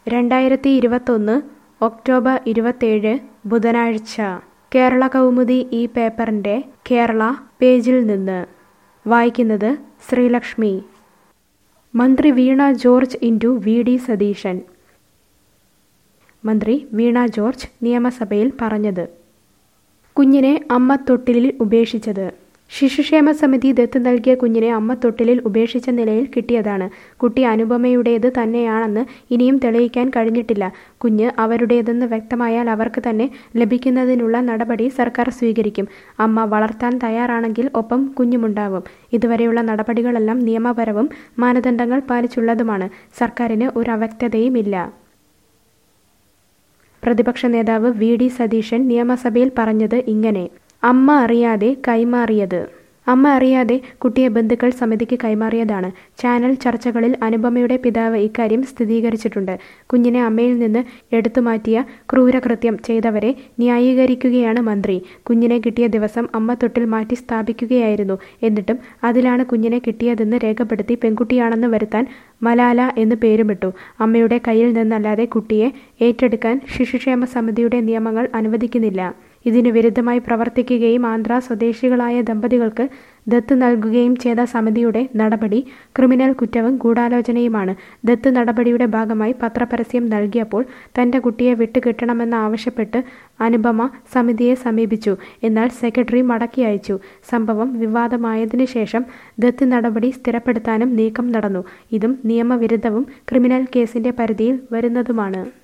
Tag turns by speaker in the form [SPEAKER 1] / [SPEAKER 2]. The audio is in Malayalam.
[SPEAKER 1] 2021 ഒക്ടോബർ 27 ബുധനാഴ്ച കേരള കൗമുദി ഈ പേപ്പറിന്റെ കേരള പേജിൽ നിന്ന് വായിക്കുന്നത് ശ്രീലക്ഷ്മി. മന്ത്രി Veena George into V D. Satheesan. മന്ത്രി വീണ ജോർജ് നിയമസഭയിൽ പറഞ്ഞത്. കുഞ്ഞിനെ അമ്മ തൊട്ടിലിൽ ഉപേക്ഷിച്ചത്. ശിശുക്ഷേമ സമിതി ദത്ത് നൽകിയ കുഞ്ഞിനെ അമ്മ തൊട്ടിലിൽ ഉപേക്ഷിച്ച നിലയിൽ കിട്ടിയതാണ്. കുട്ടി അനുപമയുടേത് തന്നെയാണെന്ന് ഇനിയും തെളിയിക്കാൻ കഴിഞ്ഞിട്ടില്ല. കുഞ്ഞ് അവരുടേതെന്ന് വ്യക്തമായാൽ അവർക്ക് തന്നെ ലഭിക്കുന്നതിനുള്ള നടപടി സർക്കാർ സ്വീകരിക്കും. അമ്മ വളർത്താൻ തയ്യാറാണെങ്കിൽ ഒപ്പം കുഞ്ഞുമുണ്ടാവും. ഇതുവരെയുള്ള നടപടികളെല്ലാം നിയമപരവും മാനദണ്ഡങ്ങൾ പാലിച്ചുള്ളതുമാണ്. സർക്കാരിന് ഒരു അവ്യക്തതയുമില്ല. പ്രതിപക്ഷ നേതാവ് വി.ഡി. സതീശൻ നിയമസഭയിൽ പറഞ്ഞത് ഇങ്ങനെ: അമ്മ അറിയാതെ കൈമാറിയത്. അമ്മ അറിയാതെ കുട്ടിയെ ബന്ധുക്കൾ സമിതിക്ക് കൈമാറിയതാണ്. ചാനൽ ചർച്ചകളിൽ അനുപമയുടെ പിതാവ് ഇക്കാര്യം സ്ഥിരീകരിച്ചിട്ടുണ്ട്. കുഞ്ഞിനെ അമ്മയിൽ നിന്ന് എടുത്തുമാറ്റിയ ക്രൂരകൃത്യം ചെയ്തവരെ ന്യായീകരിക്കുകയാണ് മന്ത്രി. കുഞ്ഞിനെ കിട്ടിയ ദിവസം അമ്മ തൊട്ടിൽ മാറ്റി സ്ഥാപിക്കുകയായിരുന്നു. എന്നിട്ടും അതിലാണ് കുഞ്ഞിനെ കിട്ടിയതെന്ന് രേഖപ്പെടുത്തി പെൺകുട്ടിയാണെന്ന് വരുത്താൻ മലാല എന്ന് പേരുമിട്ടു. അമ്മയുടെ കയ്യിൽ നിന്നല്ലാതെ കുട്ടിയെ ഏറ്റെടുക്കാൻ ശിശുക്ഷേമ സമിതിയുടെ നിയമങ്ങൾ അനുവദിക്കുന്നില്ല. ഇതിനു വിരുദ്ധമായി പ്രവർത്തിക്കുകയും ആന്ധ്ര സ്വദേശികളായ ദമ്പതികൾക്ക് ദത്ത് നൽകുകയും ചെയ്ത സമിതിയുടെ നടപടി ക്രിമിനൽ കുറ്റവും ഗൂഢാലോചനയുമാണ്. ദത്ത് നടപടിയുടെ ഭാഗമായി പത്രപരസ്യം നൽകിയപ്പോൾ തന്റെ കുട്ടിയെ വിട്ടുകിട്ടണമെന്നാവശ്യപ്പെട്ട് അനുപമ സമിതിയെ സമീപിച്ചു. എന്നാൽ സെക്രട്ടറി മടക്കി അയച്ചു. സംഭവം വിവാദമായതിനു ശേഷം ദത്ത് നടപടി സ്ഥിരപ്പെടുത്താനും നീക്കം നടന്നു. ഇതും നിയമവിരുദ്ധവും ക്രിമിനൽ കേസിന്റെ പരിധിയിൽ വരുന്നതുമാണ്.